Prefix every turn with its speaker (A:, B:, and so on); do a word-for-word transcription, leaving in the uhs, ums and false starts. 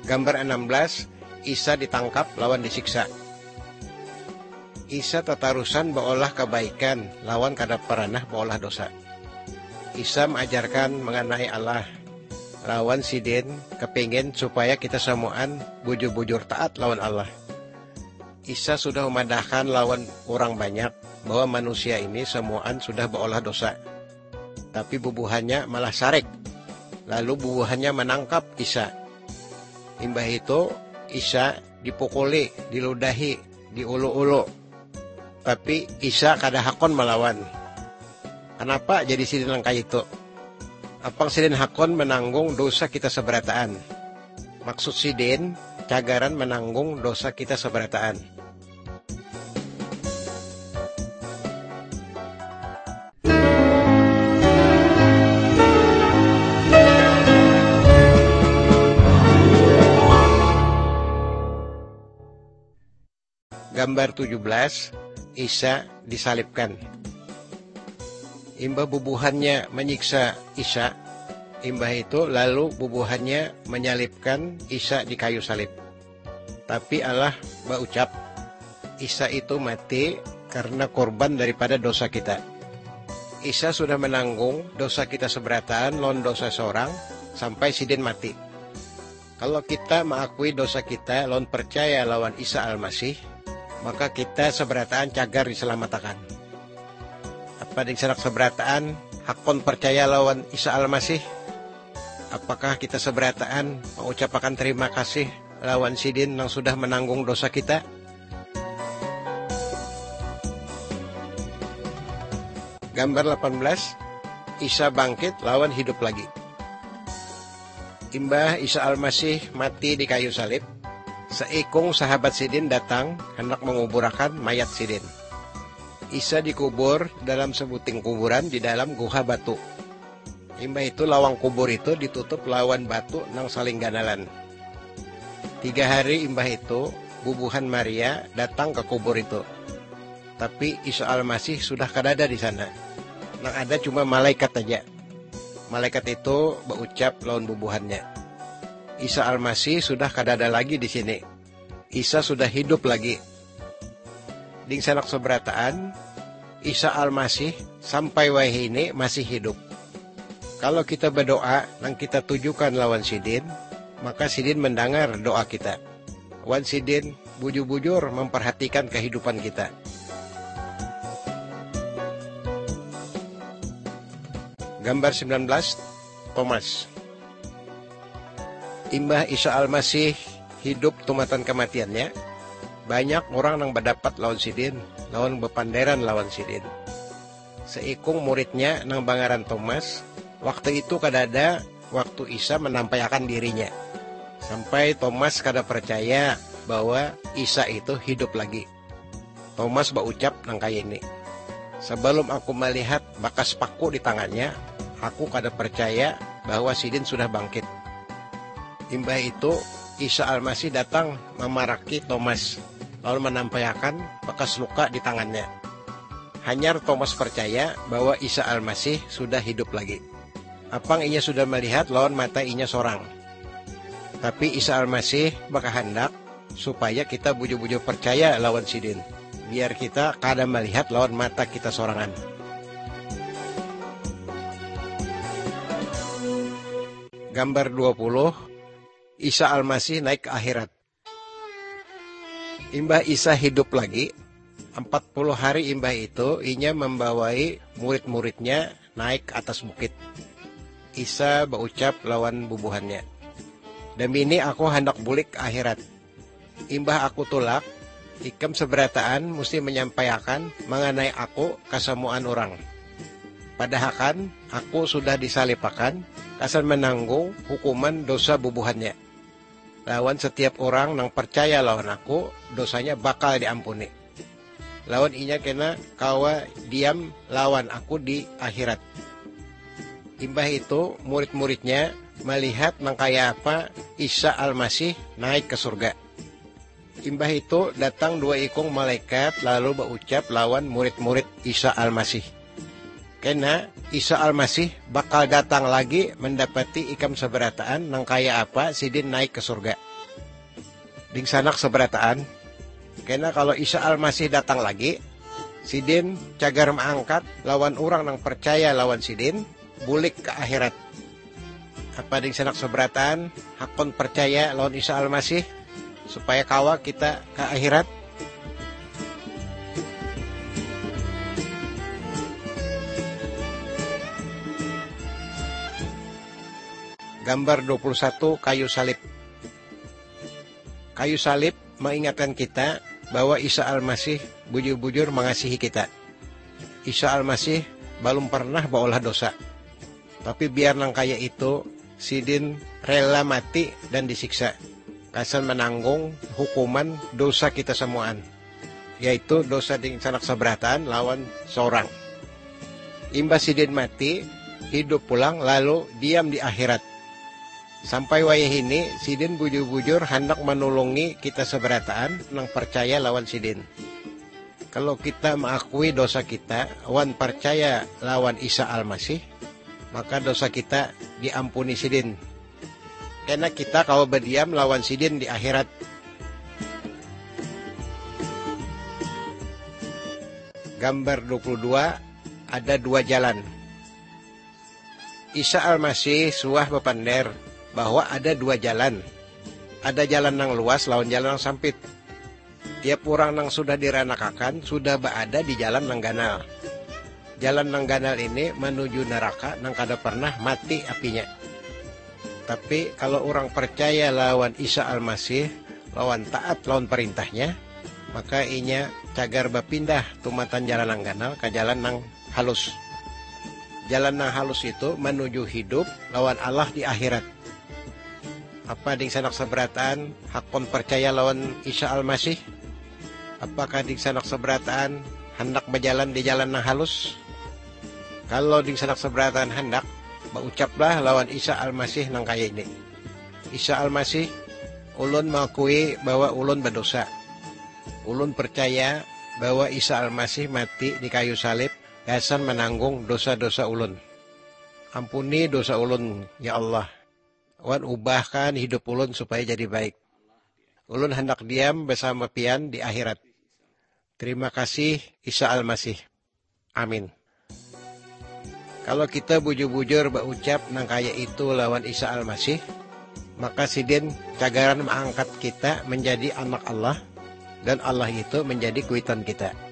A: Gambar enam belas, Isa ditangkap lawan disiksa. Isa tatarusan baolah kebaikan lawan kada peranah baolah dosa. Isa mengajarkan mengenai Allah. Lawan sidin kepingin supaya kita semuaan bujur-bujur taat lawan Allah. Isa sudah memadahkan lawan orang banyak bahwa manusia ini semuaan sudah baolah dosa. Tapi bubuhannya malah sarek. Lalu bubuhannya menangkap Isa. Imbah itu Isa dipukuli, diludahi, diulu-ulu. Tapi Isa kada hakon melawan. Kenapa jadi sidin langkah itu? Apang sidin hakon menanggung dosa kita seberataan. Maksud sidin, cagaran menanggung dosa kita seberataan. Gambar tujuh belas, Isa disalibkan. Imbah bubuhannya menyiksa Isa, imbah itu lalu bubuhannya menyalibkan Isa di kayu salib. Tapi Allah berucap, Isa itu mati karena korban daripada dosa kita. Isa sudah menanggung dosa kita seberataan lawan dosa seorang sampai sidin mati. Kalau kita mengakui dosa kita lawan percaya lawan Isa Al-Masih, maka kita seberataan cagar diselamatkan. Apa di sanak seberataan hakon percaya lawan Isa Al-Masih? Apakah kita seberataan mengucapkan terima kasih lawan sidin yang sudah menanggung dosa kita? Gambar delapan belas, Isa bangkit lawan hidup lagi. Imbah Isa Al-Masih mati di kayu salib, seikung sahabat sidin datang hendak menguburakan mayat sidin. Isa dikubur dalam sebuting kuburan di dalam guha batu. Imbah itu lawang kubur itu ditutup lawan batu nang saling ganalan. Tiga hari imbah itu bubuhan Maria datang ke kubur itu. Tapi Isa Al-Masih sudah kadada di sana. Nang ada cuma malaikat aja. Malaikat itu berucap lawan bubuhannya, Isa Al-Masih sudah kadada lagi di sini. Isa sudah hidup lagi. Ding sanak seberataan, Isa Al-Masih sampai wahi ini masih hidup. Kalau kita berdoa nang kita tujukan lawan sidin, maka sidin mendengar doa kita. Wan sidin bujur-bujur memperhatikan kehidupan kita. Gambar sembilan belas, Thomas. Imbah Isa Al-Masih hidup tumatan kematiannya, banyak orang yang berdapat lawan sidin, lawan bepanderan lawan sidin. Seikung muridnya nang bangaran Thomas, waktu itu kadada waktu Isa menampakkan dirinya. Sampai Thomas kada percaya bahwa Isa itu hidup lagi. Thomas berucap nang kaya ini, sebelum aku melihat bekas paku di tangannya, aku kada percaya bahwa sidin sudah bangkit. Imbah itu Isa Al-Masih datang memaraki Thomas, lalu menampakkan bekas luka di tangannya. Hanyar Thomas percaya bahwa Isa Al-Masih sudah hidup lagi. Apang inya sudah melihat lawan mata inya sorang. Tapi Isa Al-Masih berkehendak supaya kita bujur-bujur percaya lawan sidin, biar kita kada melihat lawan mata kita sorangan. Gambar dua puluh, Isa Al-Masih naik ke akhirat. Imbah Isa hidup lagi, empat puluh hari imbah itu inya membawai murid-muridnya naik ke atas bukit. Isa berucap lawan bubuhannya, demi ini aku hendak bulik ke akhirat. Imbah aku tulak, ikam seberataan mesti menyampaikan mengenai aku ke semuaan orang. Padahal kan aku sudah disalipakan, kasan menanggung hukuman dosa bubuhannya. Lawan setiap orang yang percaya lawan aku, dosanya bakal diampuni. Lawan inya kena kawa diam lawan aku di akhirat. Imbah itu murid-muridnya melihat mangkaya apa Isa Al-Masih naik ke surga. Imbah itu datang dua ikung malaikat lalu berucap lawan murid-murid Isa Al-Masih, karena Isa Al-Masih bakal datang lagi mendapati ikam seberataan nang kaya apa sidin naik ke surga. ding sanak seberataan. Karena kalau Isa Al-Masih datang lagi, sidin cagar mengangkat lawan orang yang percaya lawan sidin, bulik ke akhirat. Apa ding sanak seberataan, hakon percaya lawan Isa Al-Masih, supaya kawa kita ke akhirat. Gambar dua puluh satu, kayu salib. Kayu salib mengingatkan kita bahwa Isa Al-Masih bujur-bujur mengasihi kita. Isa Al-Masih belum pernah baolah dosa. Tapi biar nang kaya itu, sidin rela mati dan disiksa. Kasan menanggung hukuman dosa kita semuaan. Yaitu dosa ding sanak seberatan lawan seorang. Imbas sidin mati, hidup pulang lalu diam di akhirat. Sampai wayah ini, sidin bujur-bujur hendak menolongi kita seberataan nang percaya lawan sidin. Kalau kita mengakui dosa kita, wan percaya lawan Isa Al-Masih, maka dosa kita diampuni sidin. Karena kita kalau berdiam lawan sidin di akhirat. Gambar dua puluh dua, ada dua jalan. Isa Al-Masih suah bepander bahwa ada dua jalan. Ada jalan yang luas lawan jalan yang sempit. Tiap orang yang sudah diranakakan sudah berada di jalan yang ganal. Jalan yang ganal ini menuju neraka yang kada pernah mati apinya. Tapi kalau orang percaya lawan Isa Al-Masih, lawan taat lawan perintahnya, maka inya cagar berpindah tumatan jalan yang ganal ke jalan yang halus. Jalan yang halus itu menuju hidup lawan Allah di akhirat. Apa ding sanak seberataan hakon percaya lawan Isa Al-Masih? Apakah ding sanak seberataan hendak berjalan di jalan yang halus? Kalau ding sanak seberataan hendak, berucaplah lawan Isa Al-Masih nang kaya ini. Isa Al-Masih, ulun mengakui bahwa ulun berdosa. Ulun percaya bahwa Isa Al-Masih mati di kayu salib, gasan menanggung dosa-dosa ulun. Ampuni dosa ulun, ya Allah. Wan ubahkan hidup ulun supaya jadi baik. Ulun hendak diam bersama pian di akhirat. Terima kasih Isa Al-Masih. Amin. Kalau kita bujur-bujur berucap nang kaya itu lawan Isa Al-Masih, maka sidin cagaran mengangkat kita menjadi anak Allah, dan Allah itu menjadi kuitan kita.